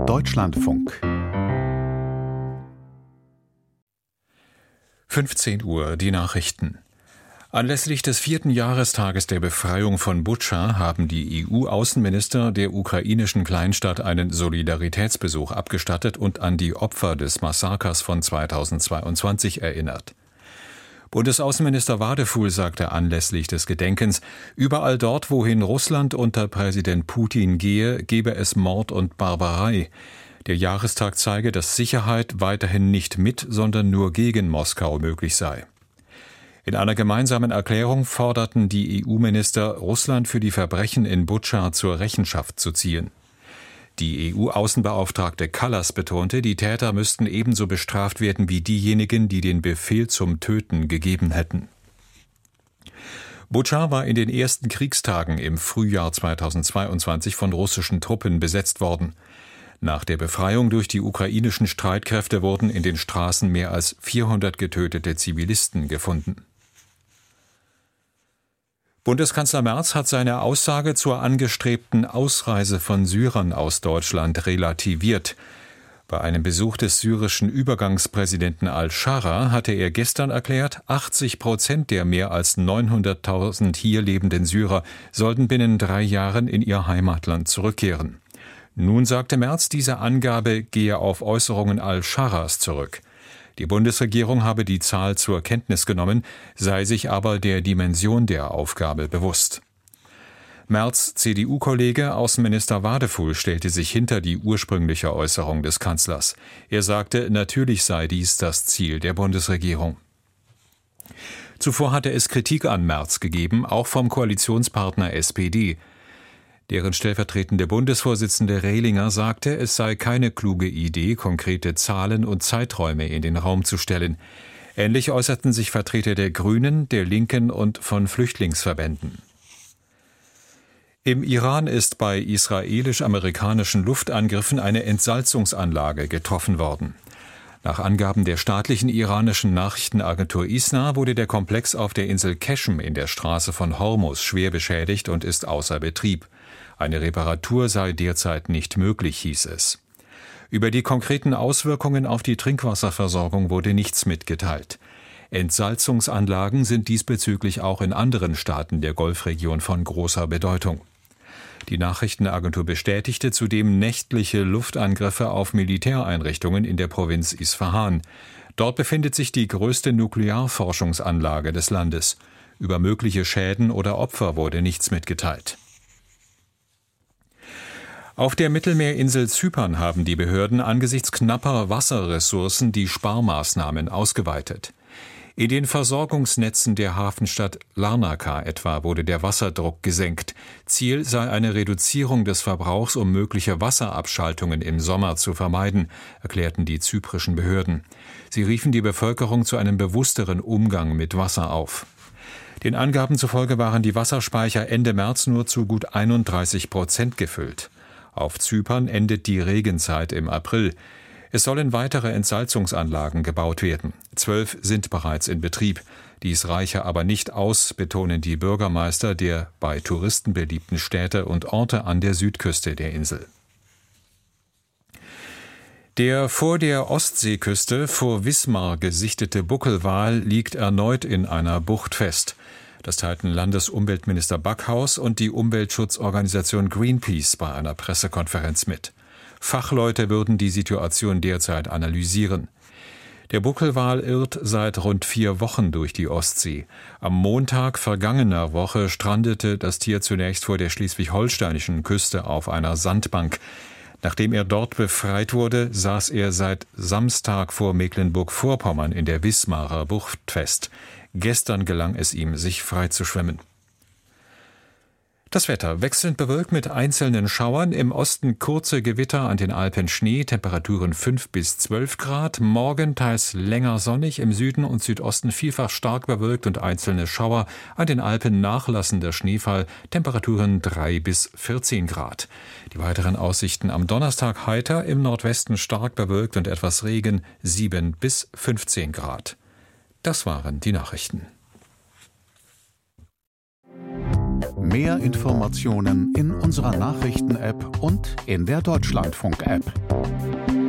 Deutschlandfunk 15 Uhr, die Nachrichten. Anlässlich des 4. Jahrestages der Befreiung von Butscha haben die EU-Außenminister der ukrainischen Kleinstadt einen Solidaritätsbesuch abgestattet und an die Opfer des Massakers von 2022 erinnert. Bundesaußenminister Wadefuhl sagte anlässlich des Gedenkens, überall dort, wohin Russland unter Präsident Putin gehe, gebe es Mord und Barbarei. Der Jahrestag zeige, dass Sicherheit weiterhin nicht mit, sondern nur gegen Moskau möglich sei. In einer gemeinsamen Erklärung forderten die EU-Minister, Russland für die Verbrechen in Butscha zur Rechenschaft zu ziehen. Die EU-Außenbeauftragte Kallas betonte, die Täter müssten ebenso bestraft werden wie diejenigen, die den Befehl zum Töten gegeben hätten. Butscha war in den ersten Kriegstagen im Frühjahr 2022 von russischen Truppen besetzt worden. Nach der Befreiung durch die ukrainischen Streitkräfte wurden in den Straßen mehr als 400 getötete Zivilisten gefunden. Bundeskanzler Merz hat seine Aussage zur angestrebten Ausreise von Syrern aus Deutschland relativiert. Bei einem Besuch des syrischen Übergangspräsidenten al-Shara hatte er gestern erklärt, 80% der mehr als 900.000 hier lebenden Syrer sollten binnen 3 Jahren in ihr Heimatland zurückkehren. Nun sagte Merz, diese Angabe gehe auf Äußerungen al-Sharas zurück. Die Bundesregierung habe die Zahl zur Kenntnis genommen, sei sich aber der Dimension der Aufgabe bewusst. Merz' CDU-Kollege Außenminister Wadefuhl stellte sich hinter die ursprüngliche Äußerung des Kanzlers. Er sagte, natürlich sei dies das Ziel der Bundesregierung. Zuvor hatte es Kritik an Merz gegeben, auch vom Koalitionspartner SPD. Deren stellvertretende Bundesvorsitzende Rehlinger sagte, es sei keine kluge Idee, konkrete Zahlen und Zeiträume in den Raum zu stellen. Ähnlich äußerten sich Vertreter der Grünen, der Linken und von Flüchtlingsverbänden. Im Iran ist bei israelisch-amerikanischen Luftangriffen eine Entsalzungsanlage getroffen worden. Nach Angaben der staatlichen iranischen Nachrichtenagentur ISNA wurde der Komplex auf der Insel Keshem in der Straße von Hormuz schwer beschädigt und ist außer Betrieb. Eine Reparatur sei derzeit nicht möglich, hieß es. Über die konkreten Auswirkungen auf die Trinkwasserversorgung wurde nichts mitgeteilt. Entsalzungsanlagen sind diesbezüglich auch in anderen Staaten der Golfregion von großer Bedeutung. Die Nachrichtenagentur bestätigte zudem nächtliche Luftangriffe auf Militäreinrichtungen in der Provinz Isfahan. Dort befindet sich die größte Nuklearforschungsanlage des Landes. Über mögliche Schäden oder Opfer wurde nichts mitgeteilt. Auf der Mittelmeerinsel Zypern haben die Behörden angesichts knapper Wasserressourcen die Sparmaßnahmen ausgeweitet. In den Versorgungsnetzen der Hafenstadt Larnaca etwa wurde der Wasserdruck gesenkt. Ziel sei eine Reduzierung des Verbrauchs, um mögliche Wasserabschaltungen im Sommer zu vermeiden, erklärten die zyprischen Behörden. Sie riefen die Bevölkerung zu einem bewussteren Umgang mit Wasser auf. Den Angaben zufolge waren die Wasserspeicher Ende März nur zu gut 31% gefüllt. Auf Zypern endet die Regenzeit im April. Es sollen weitere Entsalzungsanlagen gebaut werden. 12 sind bereits in Betrieb. Dies reiche aber nicht aus, betonen die Bürgermeister der bei Touristen beliebten Städte und Orte an der Südküste der Insel. Der vor der Ostseeküste vor Wismar gesichtete Buckelwal liegt erneut in einer Bucht fest. Das teilten Landesumweltminister Backhaus und die Umweltschutzorganisation Greenpeace bei einer Pressekonferenz mit. Fachleute würden die Situation derzeit analysieren. Der Buckelwal irrt seit rund 4 Wochen durch die Ostsee. Am Montag vergangener Woche strandete das Tier zunächst vor der schleswig-holsteinischen Küste auf einer Sandbank. Nachdem er dort befreit wurde, saß er seit Samstag vor Mecklenburg-Vorpommern in der Wismarer Bucht fest. Gestern gelang es ihm, sich frei zu schwimmen. Das Wetter wechselnd bewölkt mit einzelnen Schauern, im Osten kurze Gewitter, an den Alpen Schnee, Temperaturen 5 bis 12 Grad, morgen teils länger sonnig, im Süden und Südosten vielfach stark bewölkt und einzelne Schauer, an den Alpen nachlassender Schneefall, Temperaturen 3 bis 14 Grad. Die weiteren Aussichten am Donnerstag heiter, im Nordwesten stark bewölkt und etwas Regen, 7 bis 15 Grad. Das waren die Nachrichten. Mehr Informationen in unserer Nachrichten-App und in der Deutschlandfunk-App.